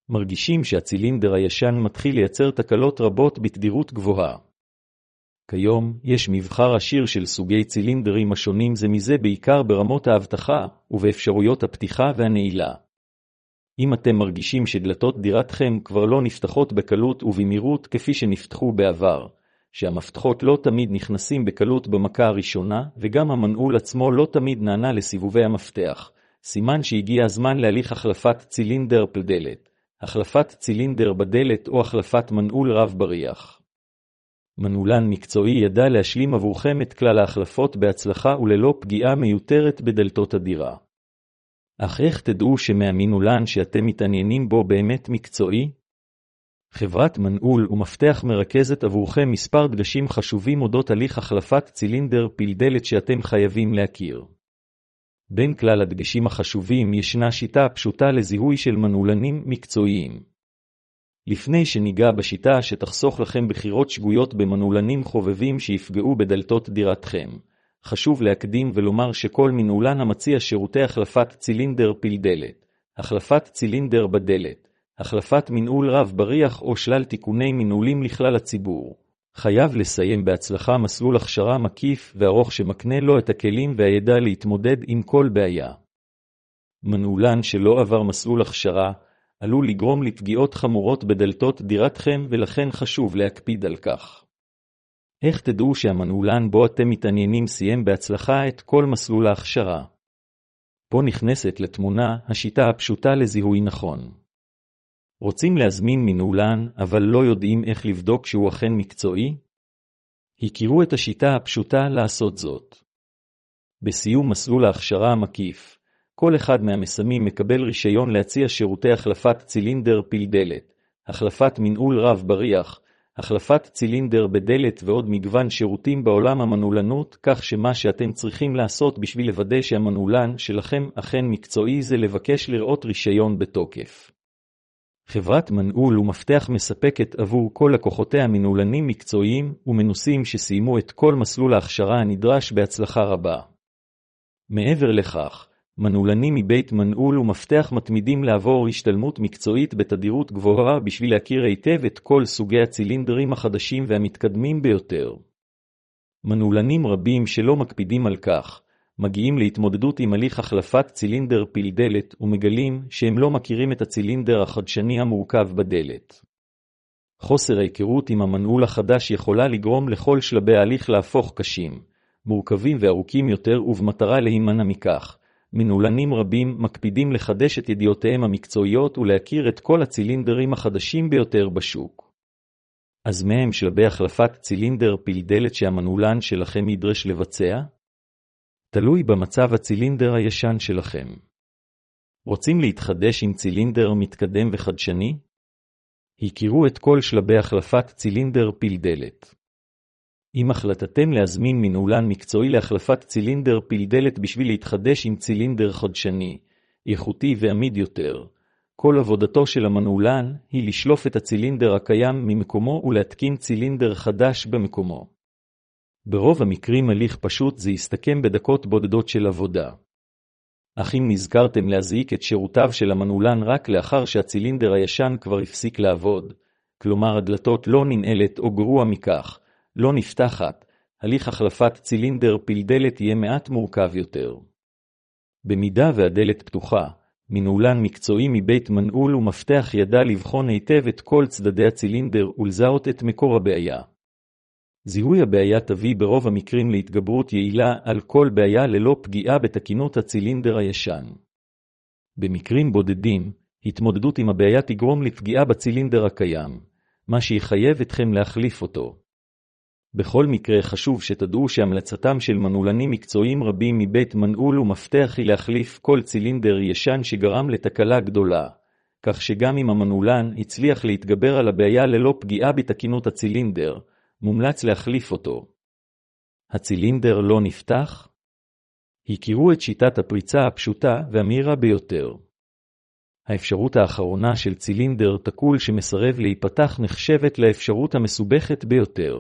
מרגישים שהצילינדר הישן מתחיל לייצר תקלות רבות בתדירות גבוהה. כיום יש מבחר עשיר של סוגי צילינדרים השונים זה מזה בעיקר ברמות האבטחה ובאפשרויות הפתיחה והנעילה. אם אתם מרגישים שדלתות דירתכם כבר לא נפתחות בקלות ובמהירות כפי שנפתחו בעבר, שהמפתחות לא תמיד נכנסים בקלות במכה הראשונה וגם המנעול עצמו לא תמיד נענה לסיבובי המפתח, סימן שהגיע הזמן להליך החלפת צילינדר בדלת, החלפת צילינדר בדלת או החלפת מנעול רב בריח. מנעולן מקצועי ידע להשלים עבורכם את כלל ההחלפות בהצלחה וללא פגיעה מיותרת בדלתות הדירה. אך איך תדעו שמהמנעולן שאתם מתעניינים בו באמת מקצועי? חברת מנעול ומפתח מרכזת עבורכם מספר דגשים חשובים אודות הליך החלפת צילינדר דלת שאתם חייבים להכיר. בין כלל הדגשים החשובים ישנה שיטה פשוטה לזיהוי של מנעולנים מקצועיים. לפני שניגע בשיטה שתחסוך לכם בחירות שגויות במנעולנים חובבים שיפגעו בדלתות דירתכם, חשוב להקדים ולומר שכל מנעולן המציע שירותי החלפת צילינדר דלת, החלפת צילינדר בדלת, החלפת מנעול רב בריח או שלל תיקוני מנעולים לכלל הציבור, חייב לסיים בהצלחה מסלול הכשרה מקיף וארוך שמקנה לו את הכלים והידע להתמודד עם כל בעיה. מנעולן שלא עבר מסלול הכשרה עלול לגרום לפגיעות חמורות בדלתות דירתכם ולכן חשוב להקפיד על כך. איך תדעו שהמנעולן בו אתם מתעניינים סיים בהצלחה את כל מסלול ההכשרה? פה נכנסת לתמונה השיטה הפשוטה לזיהוי נכון. רוצים להזמין מנעולן אבל לא יודעים איך לבדוק שהוא אכן מקצועי? הכירו את השיטה הפשוטה לעשות זאת. בסיום מסלול ההכשרה המקיף, כל אחד מהמסמים מקבל רישיון להציע שירותי החלפת צילינדר דלת, החלפת מנעול רב בריח, החלפת צילינדר בדלת ועוד מגוון שירותים בעולם המנעולנות, כך שמה שאתם צריכים לעשות בשביל לוודא שהמנעולן שלכם אכן מקצועי זה לבקש לראות רישיון בתוקף. חברת מנעול ומפתח מספקת עבור כל לקוחותיה מנעולנים מקצועיים ומנוסים שסיימו את כל מסלול ההכשרה הנדרש בהצלחה רבה. מעבר לכך, מנעולנים מבית מנעול ומפתח מתמידים לעבור השתלמות מקצועית בתדירות גבוהה בשביל להכיר היטב את כל סוגי הצילינדרים החדשים והמתקדמים ביותר. מנעולנים רבים שלא מקפידים על כך, מגיעים להתמודדות עם הליך החלפת צילינדר דלת ומגלים שהם לא מכירים את הצילינדר החדשני המורכב בדלת. חוסר ההיכרות עם המנעול החדש יכולה לגרום לכל שלבי ההליך להפוך קשים, מורכבים וארוכים יותר ובמטרה להימנע מכך. מנעולנים רבים מקפידים לחדש את ידיעותיהם המקצועיות ולהכיר את כל הצילינדרים החדשים ביותר בשוק. אז מהם שלבי החלפת צילינדר דלת שהמנעולן שלכם ידרש לבצע? תלוי במצב הצילינדר הישן שלכם. רוצים להתחדש עם צילינדר מתקדם וחדשני? הכירו את כל שלבי החלפת צילינדר דלת. אם החלטתם להזמין מנעולן מקצועי להחלפת צילינדר דלת בשביל להתחדש עם צילינדר חדשני, איכותי ועמיד יותר, כל עבודתו של המנעולן היא לשלוף את הצילינדר הקיים ממקומו ולהתקין צילינדר חדש במקומו. ברוב המקרים הליך פשוט זה יסתכם בדקות בודדות של עבודה. אך אם נזכרתם להזעיק את שירותיו של המנעולן רק לאחר שהצילינדר הישן כבר הפסיק לעבוד, כלומר הדלתות לא ננעלת או גרוע מכך, לא נפתחת, הליך החלפת צילינדר דלת יהיה מעט מורכב יותר. במידה והדלת פתוחה, מנעולן מקצועי מבית מנעול ומפתח ידע לבחון היטב את כל צדדי הצילינדר ולזהות את מקור הבעיה. זיהוי הבעיה תביא ברוב המקרים להתגברות יעילה על כל בעיה ללא פגיעה בתקינות הצילינדר הישן. במקרים בודדים, התמודדות עם הבעיה תגרום לפגיעה בצילינדר הקיים, מה שיחייב אתכם להחליף אותו. בכל מקרה חשוב שתדעו שהמלצתם של מנעולנים מקצועיים רבים מבית מנעול ומפתח היא להחליף כל צילינדר ישן שגרם לתקלה גדולה, כך שגם אם המנעולן הצליח להתגבר על הבעיה ללא פגיעה בתקינות הצילינדר, מומלץ להחליף אותו. הצילינדר לא נפתח? הכירו את שיטת הפריצה הפשוטה והמהירה ביותר. האפשרות האחרונה של צילינדר תקול שמסרב להיפתח נחשבת לאפשרות המסובכת ביותר.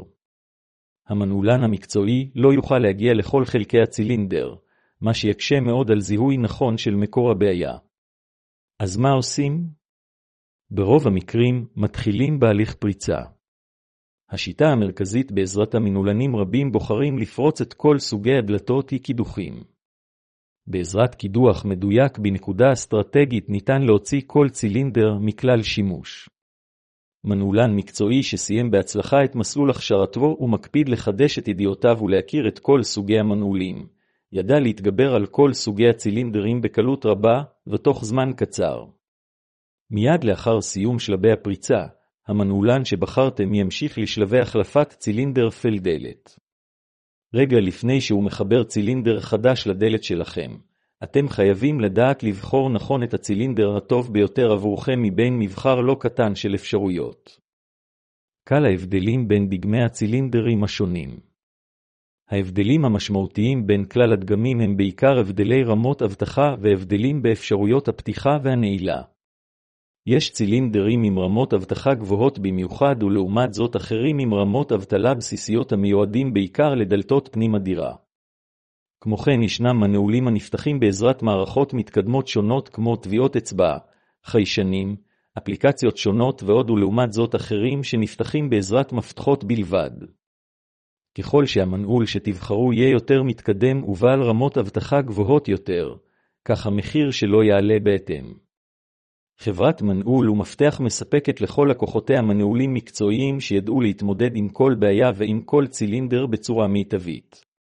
המנעולן המקצועי לא יוכל להגיע לכל חלקי הצילינדר, מה שיקשה מאוד על זיהוי נכון של מקור הבעיה. אז מה עושים? ברוב המקרים, מתחילים בהליך פריצה. השיטה המרכזית בעזרת המנעולנים רבים בוחרים לפרוץ את כל סוגי הדלתות היא קידוחים. בעזרת קידוח מדויק בנקודה אסטרטגית ניתן להוציא כל צילינדר מכלל שימוש. מנעולן מקצועי שסיים בהצלחה את מסלול הכשרתו ומקפיד לחדש את ידיעותיו ולהכיר את כל סוגי המנעולים, ידע להתגבר על כל סוגי הצילינדרים בקלות רבה ותוך זמן קצר. מיד לאחר סיום שלבי הפריצה, המנעולן שבחרתם ימשיך לשלבי החלפת צילינדר פלדלת. רגע לפני שהוא מחבר צילינדר חדש לדלת שלכם, אתם חייבים לדעת לבחור נכון את הצילינדר הטוב ביותר עבורכם מבין מבחר לא קטן של אפשרויות. קל ההבדלים בין דגמי הצילינדרים השונים. ההבדלים המשמעותיים בין כלל הדגמים הם בעיקר הבדלי רמות אבטחה והבדלים באפשרויות הפתיחה והנעילה. יש צילינדרים עם רמות אבטחה גבוהות במיוחד ולעומת זאת אחרים עם רמות אבטלה בסיסיות המיועדים בעיקר לדלתות פנים הדירה. כמו כן ישנם מנעולים הנפתחים בעזרת מערכות מתקדמות שונות כמו טביעות אצבע, חיישנים, אפליקציות שונות ועוד ולעומת זאת אחרים שנפתחים בעזרת מפתחות בלבד. ככל שהמנעול שתבחרו יהיה יותר מתקדם ובעל רמות אבטחה גבוהות יותר, כך המחיר שלו יעלה בהתאם. חברת מנעול ומפתח מספקת לכל לקוחותיה מנעולים מקצועיים שידעו להתמודד עם כל בעיה ועם כל צילינדר בצורה מיטבית.